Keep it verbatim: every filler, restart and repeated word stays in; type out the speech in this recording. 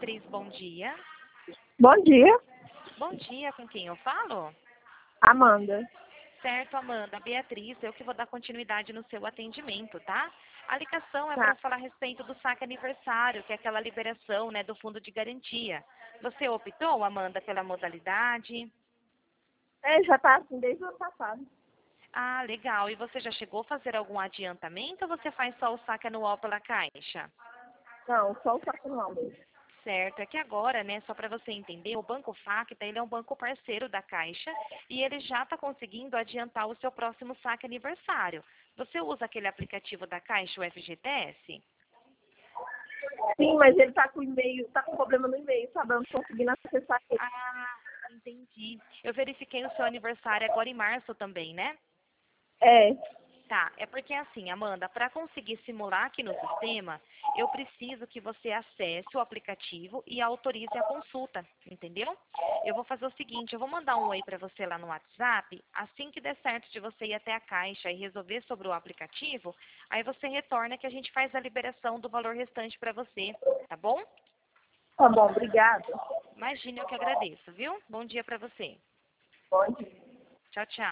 Beatriz, bom dia. Bom dia, Bom dia, com quem eu falo? Amanda. Certo, Amanda. Beatriz, eu que vou dar continuidade no seu atendimento, tá? A ligação é Tá. para falar a respeito do saque aniversário, que é aquela liberação, né, do fundo de garantia. Você optou, Amanda, pela modalidade? É, já tá assim desde o ano passado. Ah, legal. E você já chegou a fazer algum adiantamento ou você faz só o saque anual pela Caixa? Não, só o saque anual mesmo. Certo, é que agora, né, só para você entender, o Banco Facta, ele é um banco parceiro da Caixa e ele já está conseguindo adiantar o seu próximo saque aniversário. Você usa aquele aplicativo da Caixa, o F G T S? Sim, mas ele tá com o e-mail, tá com problema no e-mail, sabe? Eu não tô conseguindo acessar ele. Ah, entendi. Eu verifiquei o seu aniversário agora em março também, né? É, Tá, é porque assim, Amanda, para conseguir simular aqui no sistema, eu preciso que você acesse o aplicativo e autorize a consulta, entendeu? Eu vou fazer o seguinte, eu vou mandar um oi para você lá no WhatsApp, assim que der certo de você ir até a Caixa e resolver sobre o aplicativo, aí você retorna que a gente faz a liberação do valor restante para você, tá bom? tá bom, obrigada. Imagine, eu que agradeço, viu? Bom dia para você. Bom dia. Tchau, tchau.